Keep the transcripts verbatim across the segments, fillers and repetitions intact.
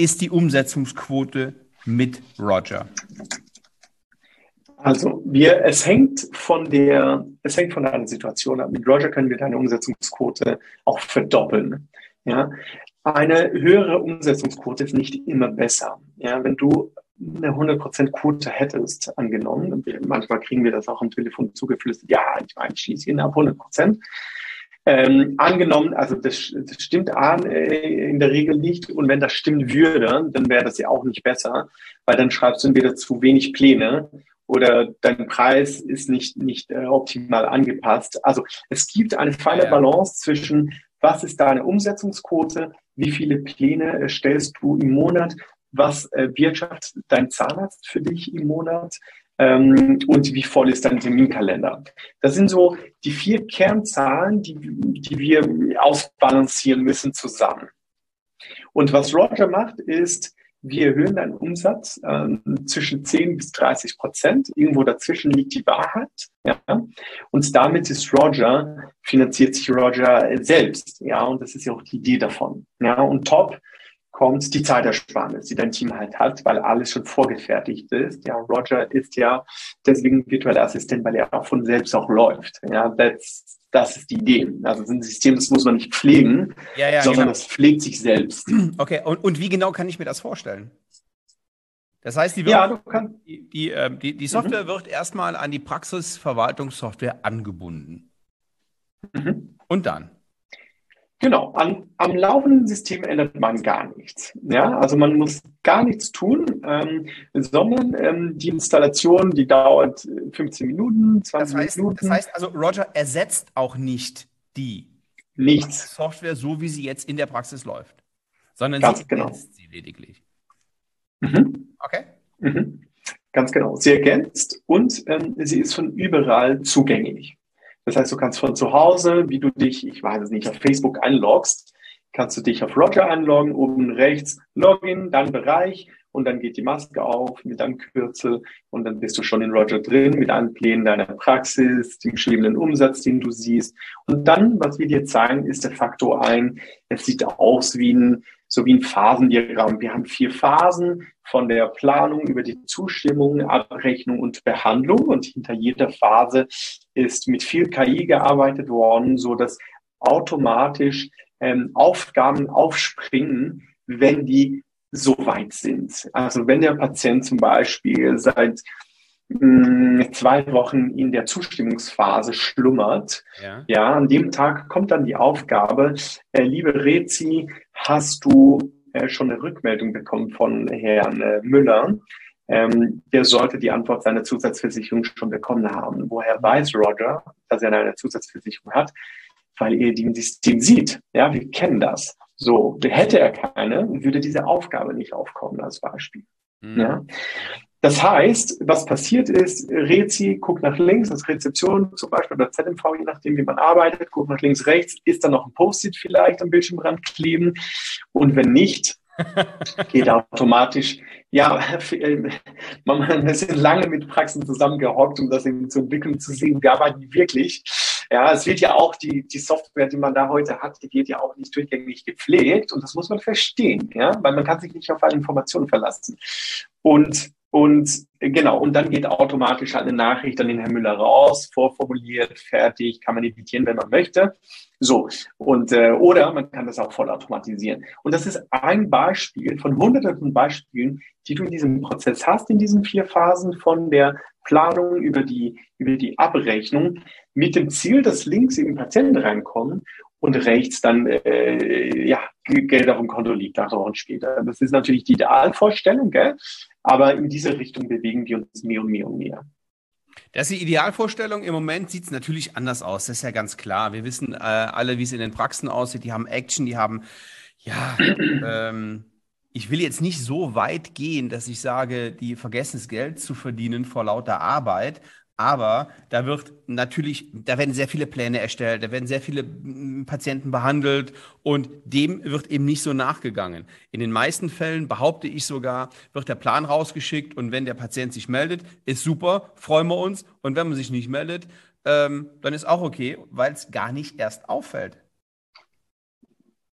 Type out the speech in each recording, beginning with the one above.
ist die Umsetzungsquote mit Roger? Also, wir, es hängt von der, es hängt von deiner Situation ab. Mit Roger können wir deine Umsetzungsquote auch verdoppeln. Ja, eine höhere Umsetzungsquote ist nicht immer besser. Ja, wenn du eine hundert Prozent Quote hättest, angenommen, und wir, manchmal kriegen wir das auch am Telefon zugeflüstert, ja, ich meine, ich schließe ihn ab hundert Prozent. Ähm, angenommen, also das, das stimmt an, äh, in der Regel nicht. Und wenn das stimmen würde, dann wäre das ja auch nicht besser, weil dann schreibst du entweder zu wenig Pläne oder dein Preis ist nicht, nicht äh, optimal angepasst. Also es gibt eine feine Ja. Balance zwischen, was ist deine Umsetzungsquote, wie viele Pläne äh, stellst du im Monat, was äh, wirtschaftet dein Zahnarzt für dich im Monat ähm, und wie voll ist dein Terminkalender. Das sind so die vier Kernzahlen, die, die wir ausbalancieren müssen zusammen. Und was Roger macht, ist, wir erhöhen deinen Umsatz äh, zwischen zehn bis dreißig Prozent. Irgendwo dazwischen liegt die Wahrheit. Ja? Und damit ist Roger, finanziert sich Roger selbst. Ja, und das ist ja auch die Idee davon. Ja, und top kommt die Zeitersparnis, die dein Team halt hat, weil alles schon vorgefertigt ist. Ja, Roger ist ja deswegen virtueller Assistent, weil er auch von selbst auch läuft. Ja, that's, das ist die Idee. Also ein System, das muss man nicht pflegen, Ja, ja, sondern genau. es pflegt sich selbst. Okay, und, und wie genau kann ich mir das vorstellen? Das heißt, die, Ja, wird, du kannst. die, die, ähm, die, die Software Mhm. wird erstmal an die Praxisverwaltungssoftware angebunden. Mhm. Und dann? Genau, an, am laufenden System ändert man gar nichts. Ja, also man muss gar nichts tun, ähm, sondern ähm, die Installation, die dauert fünfzehn Minuten, Das zwanzig heißt, das Minuten, heißt also, Roger ersetzt auch nicht die nichts. Software, so wie sie jetzt in der Praxis läuft, sondern sie Ganz genau. ergänzt sie lediglich. Mhm. Okay? Mhm. Ganz genau. Sie ergänzt und ähm, sie ist von überall zugänglich. Das heißt, du kannst von zu Hause, wie du dich, ich weiß es nicht, auf Facebook einloggst, kannst du dich auf Roger einloggen, oben rechts Login, dann Bereich und dann geht die Maske auf mit einem Kürzel und dann bist du schon in Roger drin mit allen Plänen deiner Praxis, dem schwebenden Umsatz, den du siehst. Und dann, was wir dir zeigen, ist der Faktor ein, es sieht aus wie ein, so wie ein Phasendiagramm. Wir haben vier Phasen von der Planung über die Zustimmung, Abrechnung und Behandlung und hinter jeder Phase ist mit viel K I gearbeitet worden, so dass automatisch ähm, Aufgaben aufspringen, wenn die so weit sind. Also wenn der Patient zum Beispiel seit mh, zwei Wochen in der Zustimmungsphase schlummert, Ja. ja, an dem Tag kommt dann die Aufgabe, äh, liebe Rezi, hast du äh, schon eine Rückmeldung bekommen von Herrn äh, Müller? Ähm, der sollte die Antwort seiner Zusatzversicherung schon bekommen haben. Woher weiß Roger, dass er eine Zusatzversicherung hat? Weil er die im System sieht. Ja, wir kennen das. So, hätte er keine, würde diese Aufgabe nicht aufkommen als Beispiel. Mhm. Ja. Das heißt, was passiert ist, Rezi guckt nach links, als Rezeption zum Beispiel oder Z M V, je nachdem, wie man arbeitet, guckt nach links, rechts, ist da noch ein Post-it vielleicht am Bildschirmrand kleben? Und wenn nicht, geht automatisch, ja, wir sind lange mit Praxen zusammengehockt, um das eben zu entwickeln, zu sehen, wie arbeiten die wirklich. Ja, es wird ja auch die, die Software, die man da heute hat, die wird ja auch nicht durchgängig gepflegt und das muss man verstehen, ja, weil man kann sich nicht auf alle Informationen verlassen. Und, und genau, und dann geht automatisch eine Nachricht an den Herrn Müller raus, vorformuliert, fertig, kann man editieren, wenn man möchte. So, und äh, oder man kann das auch voll automatisieren. Und das ist ein Beispiel von hunderten von Beispielen, die du in diesem Prozess hast, in diesen vier Phasen von der Planung über die, über die Abrechnung, mit dem Ziel, dass links eben Patienten reinkommen und rechts dann äh, ja, Geld auf dem Konto liegt, acht Wochen später. Das ist natürlich die Idealvorstellung, gell? Aber in diese Richtung bewegen wir uns mehr und mehr und mehr. Das ist die Idealvorstellung. Im Moment sieht es natürlich anders aus. Das ist ja ganz klar. Wir wissen äh, alle, wie es in den Praxen aussieht. Die haben Action, die haben, ja, ähm, ich will jetzt nicht so weit gehen, dass ich sage, die vergessen das Geld zu verdienen vor lauter Arbeit. Aber da wird natürlich, da werden sehr viele Pläne erstellt, da werden sehr viele mm, Patienten behandelt und dem wird eben nicht so nachgegangen. In den meisten Fällen, behaupte ich sogar, wird der Plan rausgeschickt und wenn der Patient sich meldet, ist super, freuen wir uns. Und wenn man sich nicht meldet, ähm, dann ist auch okay, weil es gar nicht erst auffällt.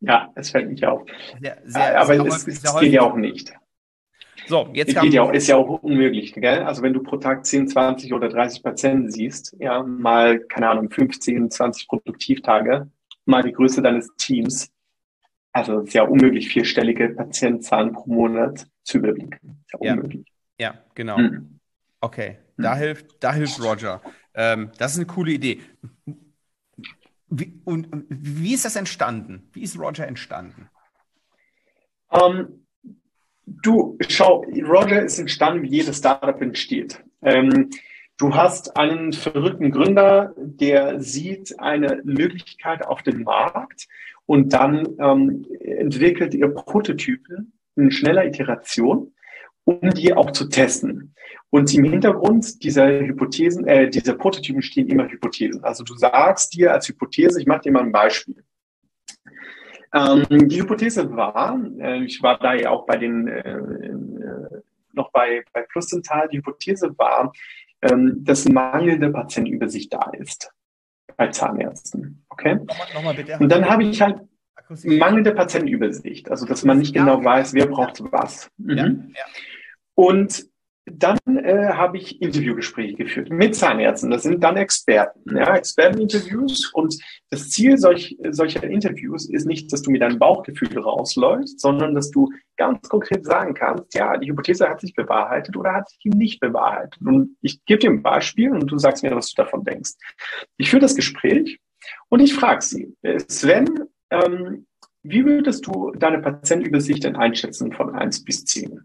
Ja, es fällt nicht auf. Sehr, sehr, Aber sehr es, häufig, es sehr geht ja häufig. auch nicht. So, jetzt Es kam. geht ja auch, ist ja auch unmöglich, gell? Also wenn du pro Tag zehn, zwanzig oder dreißig Patienten siehst, ja, mal, keine Ahnung, fünfzehn, zwanzig Produktivtage, mal die Größe deines Teams, also es ist ja unmöglich, vierstellige Patientenzahlen pro Monat zu überblicken. Ist ja Ja, unmöglich. ja, genau. Hm. Okay, da Hm. hilft, da hilft Roger. Ähm, das ist eine coole Idee. Wie, und und wie ist das entstanden? Wie ist Roger entstanden? Ähm, Du, schau, Roger ist entstanden, wie jedes Startup entsteht. Ähm, du hast einen verrückten Gründer, der sieht eine Möglichkeit auf dem Markt und dann ähm, entwickelt er Prototypen in schneller Iteration, um die auch zu testen. Und im Hintergrund dieser Hypothesen, äh, dieser Prototypen stehen immer Hypothesen. Also du sagst dir als Hypothese, ich mache dir mal ein Beispiel. Ähm, die Hypothese war, äh, ich war da ja auch bei den, äh, äh, noch bei, bei Flustenthal, die Hypothese war, ähm, dass mangelnde Patientenübersicht da ist bei Zahnärzten. Okay? Nochmal, nochmal bitte, Und dann akustisch, habe ich halt akustisch. mangelnde Patientenübersicht, also dass man Akustisch, nicht ja, genau okay. weiß, wer Ja, braucht was. ja, Mhm. ja. Und dann äh, habe ich Interviewgespräche geführt mit Zahnärzten. Das sind dann Experten, ja, Experteninterviews. Und das Ziel solch, solcher Interviews ist nicht, dass du mit deinem Bauchgefühl rausläufst, sondern dass du ganz konkret sagen kannst, ja, die Hypothese hat sich bewahrheitet oder hat sich nicht bewahrheitet. Und ich gebe dir ein Beispiel und du sagst mir, was du davon denkst. Ich führe das Gespräch und ich frage sie, Sven, ähm, wie würdest du deine Patientenübersicht denn einschätzen von eins bis zehn?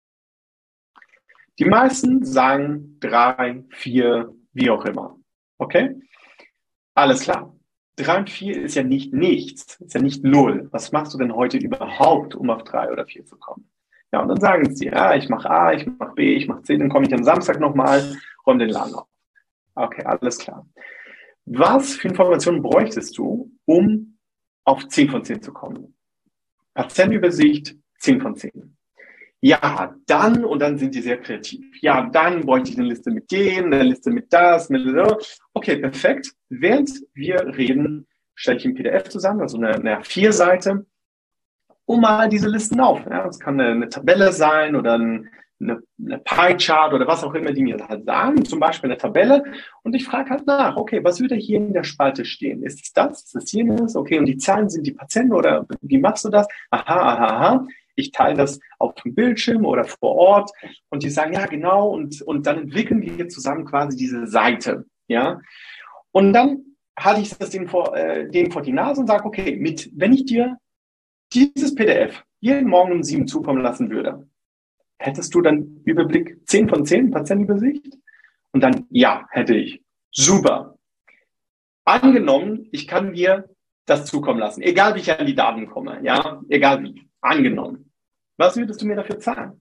Die meisten sagen drei, vier, wie auch immer. Okay? Alles klar. Drei und vier ist ja nicht nichts, ist ja nicht null. Was machst du denn heute überhaupt, um auf drei oder vier zu kommen? Ja, und dann sagen sie, ja, ich mache A, ich mache B, ich mache C, dann komme ich am Samstag nochmal, räume den Laden auf. Okay, alles klar. Was für Informationen bräuchtest du, um auf zehn von zehn zu kommen? Patientenübersicht, zehn von zehn. Ja, dann, und dann sind die sehr kreativ. Ja, dann bräuchte ich eine Liste mit denen, eine Liste mit das, mit das. Okay, perfekt. Während wir reden, stelle ich ein P D F zusammen, also eine, eine A vier Seite, um mal diese Listen auf. Ja, das kann eine, eine Tabelle sein oder ein, eine, eine Pie-Chart oder was auch immer die mir halt sagen, zum Beispiel eine Tabelle. Und ich frage halt nach, okay, was würde hier in der Spalte stehen? Ist es das? Ist es jenes? Okay, und die Zahlen sind die Patienten oder wie machst du das? Aha, aha, aha. Ich teile das auf dem Bildschirm oder vor Ort und die sagen, ja, genau, und, und dann entwickeln wir zusammen quasi diese Seite, ja. Und dann halte ich das denen vor, äh, denen vor die Nase und sage, okay, mit, wenn ich dir dieses P D F jeden Morgen um sieben zukommen lassen würde, hättest du dann Überblick zehn von zehn Patientenübersicht? Und dann, ja, hätte ich. Super. Angenommen, ich kann dir das zukommen lassen, egal wie ich an die Daten komme, ja, egal wie. Angenommen. Was würdest du mir dafür zahlen?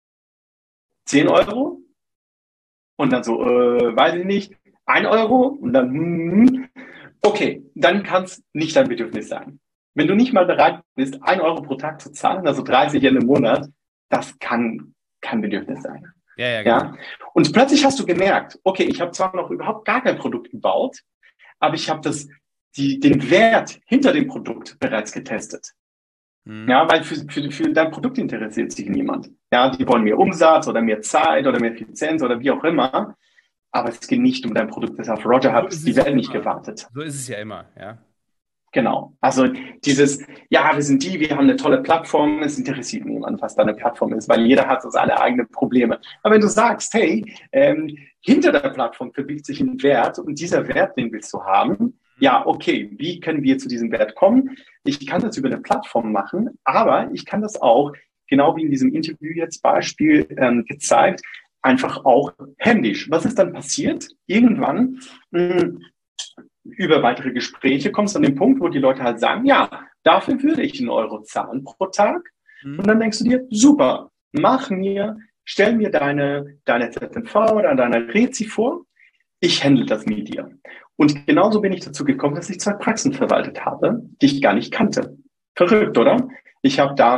zehn Euro? Und dann so, äh, weiß ich nicht, ein Euro? Und dann, hm, okay, dann kann es nicht dein Bedürfnis sein. Wenn du nicht mal bereit bist, ein Euro pro Tag zu zahlen, also dreißig Yen im Monat, das kann kein Bedürfnis sein. Ja, ja, genau. Ja? Und plötzlich hast du gemerkt, okay, ich habe zwar noch überhaupt gar kein Produkt gebaut, aber ich habe das, die, den Wert hinter dem Produkt bereits getestet. Hm. Ja, weil für, für, für dein Produkt interessiert sich niemand. Ja, die wollen mehr Umsatz oder mehr Zeit oder mehr Effizienz oder wie auch immer. Aber es geht nicht um dein Produkt, das auf Roger So hat ist die es ja Welt nicht immer. gewartet. So ist es ja immer, ja. Genau. Also dieses, ja, wir sind die, wir haben eine tolle Plattform, es interessiert niemand, was da eine Plattform ist, weil jeder hat so seine eigenen Probleme. Aber wenn du sagst, hey, ähm, hinter der Plattform verbirgt sich ein Wert und dieser Wert, den willst du haben, ja, okay, wie können wir zu diesem Wert kommen? Ich kann das über eine Plattform machen, aber ich kann das auch, genau wie in diesem Interview jetzt Beispiel ähm, gezeigt, einfach auch händisch. Was ist dann passiert? Irgendwann mh, über weitere Gespräche kommst du an den Punkt, wo die Leute halt sagen, ja, dafür würde ich einen Euro zahlen pro Tag. Hm. Und dann denkst du dir, super, mach mir, stell mir deine, deine Z M V oder deine Rezi vor, ich handle das mit dir. Und genauso bin ich dazu gekommen, dass ich zwei Praxen verwaltet habe, die ich gar nicht kannte. Verrückt, oder? Ich habe da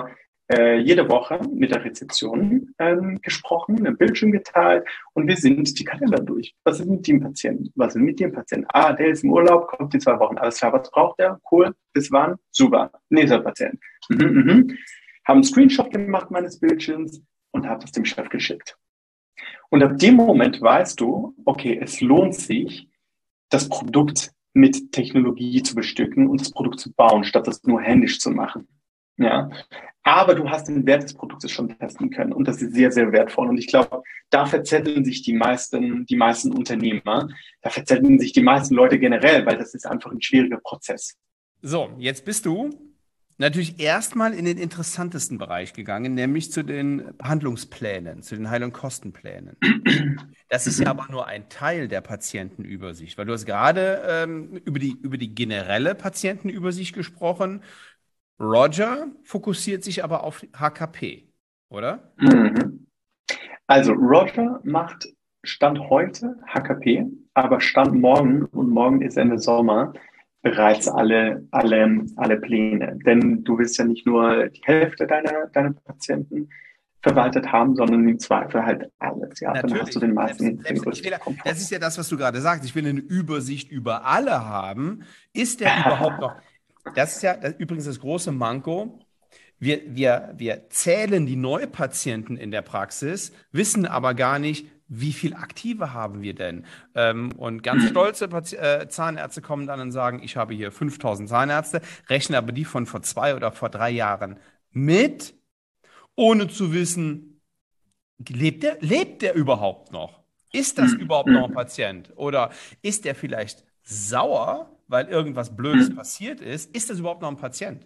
äh, jede Woche mit der Rezeption ähm, gesprochen, einen Bildschirm geteilt und wir sind die Kalender durch. Was ist mit dem Patienten? Was ist mit dem Patienten? Ah, der ist im Urlaub, kommt in zwei Wochen. Alles klar, was braucht der? Cool, bis wann? Super. Nächster Patient. Mhm, mhm. Haben einen Screenshot gemacht meines Bildschirms und habe das dem Chef geschickt. Und ab dem Moment weißt du, okay, es lohnt sich, das Produkt mit Technologie zu bestücken und das Produkt zu bauen, statt das nur händisch zu machen. Ja, aber du hast den Wert des Produktes schon testen können und das ist sehr, sehr wertvoll. Und ich glaube, da verzetteln sich die meisten, die meisten Unternehmer, da verzetteln sich die meisten Leute generell, weil das ist einfach ein schwieriger Prozess. So, jetzt bist du natürlich erstmal in den interessantesten Bereich gegangen, nämlich zu den Behandlungsplänen, zu den Heil- und Kostenplänen. Das ist ja aber nur ein Teil der Patientenübersicht, weil du hast gerade ähm, über die, über die generelle Patientenübersicht gesprochen. Roger fokussiert sich aber auf H K P, oder? Mhm. Also Roger macht Stand heute H K P, aber Stand morgen, und morgen ist Ende Sommer, bereits alle, alle, alle Pläne. Denn du willst ja nicht nur die Hälfte deiner, deiner Patienten verwaltet haben, sondern im Zweifel halt alles. Ja, dann hast du den meisten, Selbst, den selbst, ich größten will, Komfort. das ist ja das, was du gerade sagst. Ich will eine Übersicht über alle haben. Ist der überhaupt noch? Das ist ja das, übrigens das große Manko. Wir, wir, wir zählen die Neupatienten in der Praxis, wissen aber gar nicht, wie viel Aktive haben wir denn? Ähm, und ganz stolze Pati- äh, Zahnärzte kommen dann und sagen, ich habe hier fünftausend Zahnärzte, rechnen aber die von vor zwei oder vor drei Jahren mit, ohne zu wissen, lebt der, lebt der überhaupt noch? Ist das überhaupt noch ein Patient? Oder ist der vielleicht sauer, weil irgendwas Blödes passiert ist? Ist das überhaupt noch ein Patient?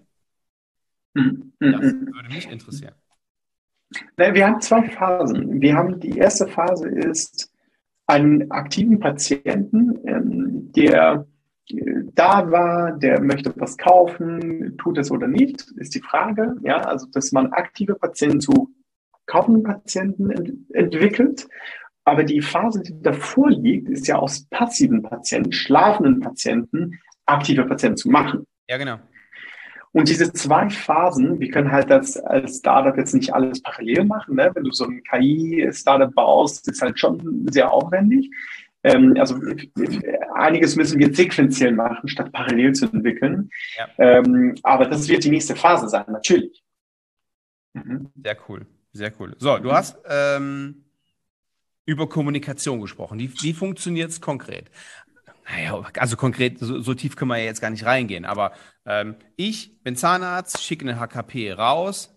Das würde mich interessieren. Wir haben zwei Phasen. Wir haben die erste Phase ist einen aktiven Patienten, ähm, der äh, da war, der möchte was kaufen, tut es oder nicht, ist die Frage. Ja, also dass man aktive Patienten zu kaufenden Patienten ent entwickelt. Aber die Phase, die davor liegt, ist ja aus passiven Patienten, schlafenden Patienten, aktive Patienten zu machen. Ja, genau. Und diese zwei Phasen, wir können halt das als Startup jetzt nicht alles parallel machen. Ne? Wenn du so ein K I-Startup baust, ist halt schon sehr aufwendig. Ähm, also einiges müssen wir sequenziell machen, statt parallel zu entwickeln. Ja. Ähm, aber das wird die nächste Phase sein, natürlich. Mhm. Sehr cool, sehr cool. So, du hast ähm, über Kommunikation gesprochen. Wie, wie funktioniert es konkret? Naja, also konkret, so, so tief können wir ja jetzt gar nicht reingehen, aber ähm, ich bin Zahnarzt, schicke eine H K P raus,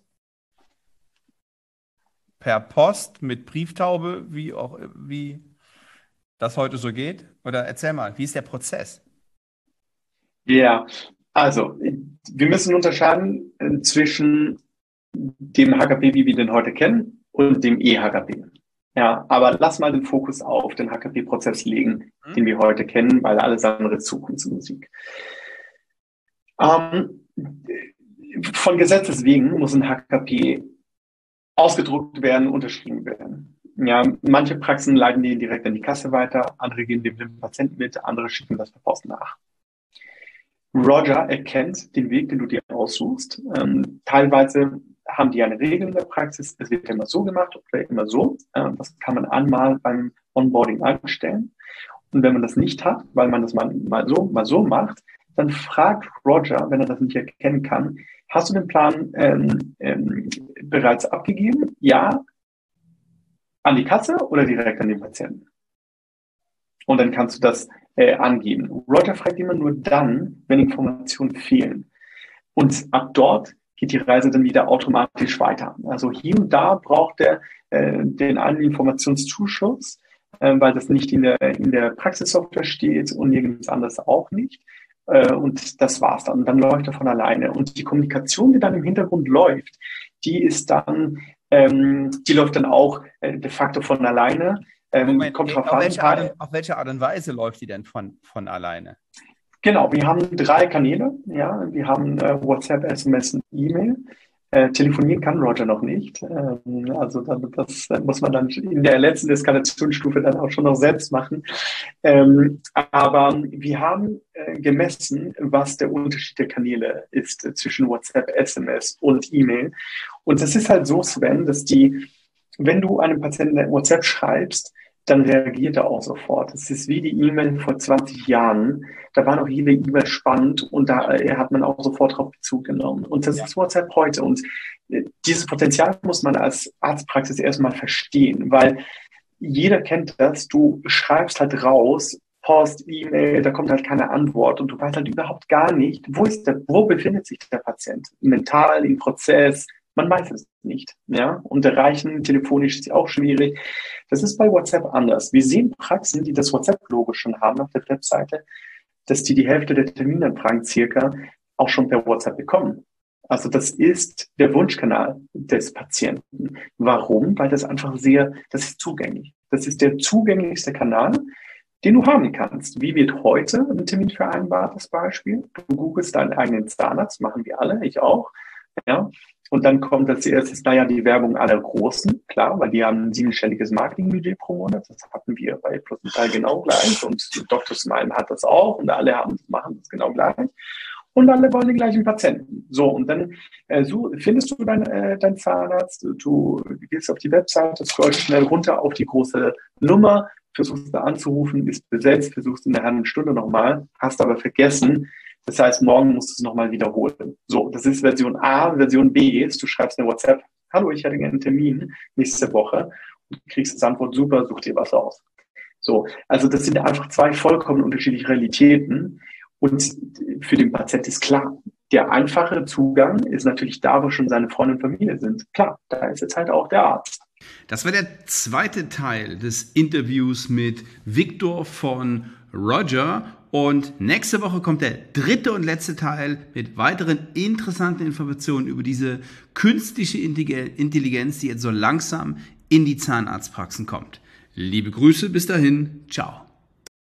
per Post mit Brieftaube, wie auch, wie das heute so geht. Oder erzähl mal, wie ist der Prozess? Ja, also wir müssen unterscheiden äh, zwischen dem H K P, wie wir den heute kennen, und dem E-H K P. Ja, aber lass mal den Fokus auf den H K P-Prozess legen, Hm? den wir heute kennen, weil alles andere ist Zukunftsmusik. Ähm, von Gesetzes wegen muss ein H K P ausgedruckt werden, unterschrieben werden. Ja, manche Praxen leiten die direkt an die Kasse weiter, andere geben dem Patienten mit, andere schicken das per Post nach. Roger erkennt den Weg, den du dir aussuchst. Ähm, teilweise haben die eine Regel in der Praxis, es wird immer so gemacht oder immer so. Ähm, das kann man einmal beim Onboarding einstellen. Und wenn man das nicht hat, weil man das mal, mal so, mal so macht, dann fragt Roger, wenn er das nicht erkennen kann, hast du den Plan ähm, ähm, bereits abgegeben? Ja. An die Kasse oder direkt an den Patienten? Und dann kannst du das äh, angeben. Roger fragt immer nur dann, wenn Informationen fehlen. Und ab dort geht die Reise dann wieder automatisch weiter. Also hier und da braucht er äh, den einen Informationszuschuss, äh, weil das nicht in der, in der Praxissoftware steht und nirgends anders auch nicht. Äh, und das war's dann. Und dann läuft er von alleine. Und die Kommunikation, die dann im Hintergrund läuft, die ist dann, ähm, die läuft dann auch äh, de facto von alleine. Ähm, Moment, kommt äh, drauf auf, an, welche Art und, auf welche Art und Weise läuft die denn von, von alleine? Genau, wir haben drei Kanäle. Ja, wir haben äh, WhatsApp, S M S und E-Mail. Äh, telefonieren kann Roger noch nicht. Ähm, also dann, das muss man dann in der letzten Eskalationsstufe dann auch schon noch selbst machen. Ähm, aber wir haben äh, gemessen, was der Unterschied der Kanäle ist äh, zwischen WhatsApp, S M S und E-Mail. Und das ist halt so, Sven, dass die, wenn du einem Patienten eine WhatsApp schreibst, dann reagiert er auch sofort. Es ist wie die E-Mail vor zwanzig Jahren. Da war noch jede E-Mail spannend und da äh, hat man auch sofort darauf Bezug genommen. Und das ist WhatsApp heute. Und äh, dieses Potenzial muss man als Arztpraxis erstmal verstehen, weil jeder kennt das. Du schreibst halt raus, Post, E-Mail, da kommt halt keine Antwort und du weißt halt überhaupt gar nicht, wo ist der, wo befindet sich der Patient? Mental, im Prozess, man weiß es nicht. Ja? Und erreichen telefonisch ist ja auch schwierig. Das ist bei WhatsApp anders. Wir sehen Praxen, die das WhatsApp-Logo schon haben auf der Webseite, dass die die Hälfte der Terminanfragen circa auch schon per WhatsApp bekommen. Also das ist der Wunschkanal des Patienten. Warum? Weil das einfach sehr, das ist zugänglich. Das ist der zugänglichste Kanal, den du haben kannst. Wie wird heute ein Termin vereinbart, das Beispiel? Du googelst deinen eigenen Zahnarzt, machen wir alle, ich auch. Ja. Und dann kommt als erstes, naja, die Werbung aller Großen, klar, weil die haben ein siebenstelliges Marketingbudget pro Monat. Das hatten wir bei Prozental genau gleich. Und Doktor Smile hat das auch und alle haben, machen das genau gleich. Und alle wollen den gleichen Patienten. So, und dann äh, so findest du deinen äh, dein Zahnarzt, du gehst auf die Webseite, scrollst schnell runter auf die große Nummer, versuchst da anzurufen, ist besetzt, versuchst in der halben Stunde nochmal, hast aber vergessen. Das heißt, morgen musst du es nochmal wiederholen. So, das ist Version A. Version B ist, du schreibst eine WhatsApp, hallo, ich hätte gerne einen Termin nächste Woche und kriegst das Antwort, super, such dir was aus. So, also das sind einfach zwei vollkommen unterschiedliche Realitäten. Und für den Patienten ist klar, der einfache Zugang ist natürlich da, wo schon seine Freunde und Familie sind. Klar, da ist jetzt halt auch der Arzt. Das war der zweite Teil des Interviews mit Viktor von Roger. Und nächste Woche kommt der dritte und letzte Teil mit weiteren interessanten Informationen über diese künstliche Intelligenz, die jetzt so langsam in die Zahnarztpraxen kommt. Liebe Grüße, bis dahin, ciao.